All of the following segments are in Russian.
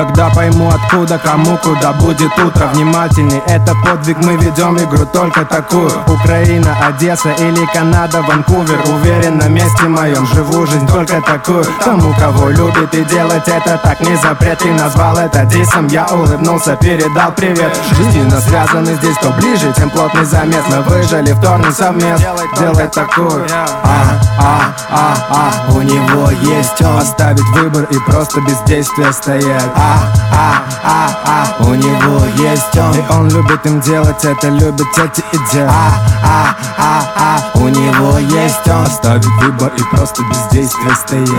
когда пойму откуда, кому, куда будет утро. Внимательней, это подвиг, мы ведем игру только такую. Украина, Одесса или Канада, Ванкувер. Уверен, на месте моем живу жизнь только такую. Тому, кого любит и делать это так не запрет. Ты назвал это дисом, я улыбнулся, передал привет. Жизненно связаны здесь, кто ближе, тем плотный замес. Мы выжили вторник совмест, делать такую. У него есть он. Оставить выбор и просто без действия стоять. У него есть он. И он любит им делать это, любит эти идеи. У него есть он. Оставить выбор и просто без действия стоять.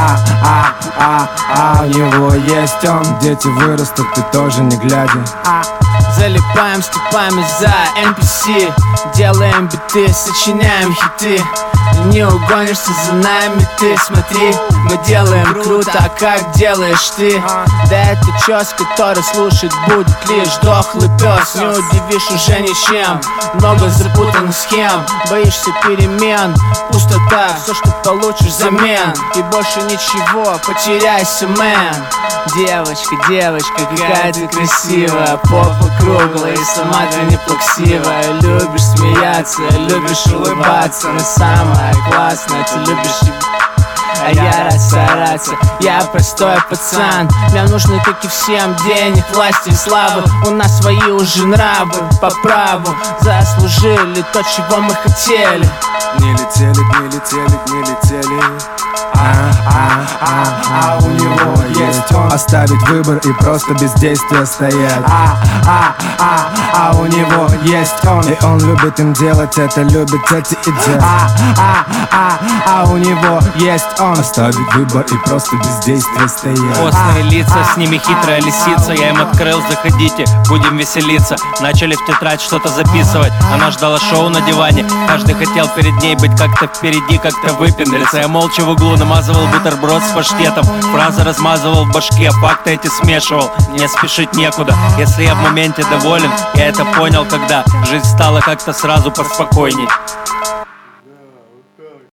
У него есть он. Дети вырастут, ты тоже не глядя. Залипаем ступами за NPC. Делаем биты, сочиняем хиты. Не угонишься за нами ты, смотри. Мы делаем круто, а как делаешь ты? Да это чёс, который слушать будет лишь дохлый пес. Не удивишь уже ничем, много запутанных схем. Боишься перемен, пустота, все, что получишь взамен. И больше ничего, потеряйся, мэн. Девочка, девочка, какая ты красивая. Попа круглая и сама ты не плаксивая. Любишь смеяться, любишь улыбаться. Но самое классное, ты любишь а я рад стараться, я простой пацан. Мне нужно, как и всем, денег, власти и славы. У нас свои уже нравы, по праву заслужили то, чего мы хотели. Не летели, не летели, не летели. У него есть он. Оставить выбор и просто без действия стоять. У него есть он. И он любит им делать это, любит эти идеи. У него есть он. Оставить выбор и просто без действия стоять. Постные лица, с ними хитрая лисица. Я им открыл, заходите, будем веселиться. Начали в тетрадь что-то записывать. Она ждала шоу на диване. Каждый хотел перед ней быть как-то впереди, как-то выпендриться. Я молча в углу намазывал бутерброд с паштетом. Фразы размазывал в башке, факты эти смешивал. Мне спешить некуда, если я в моменте доволен. Я это понял, когда жизнь стала как-то сразу поспокойней.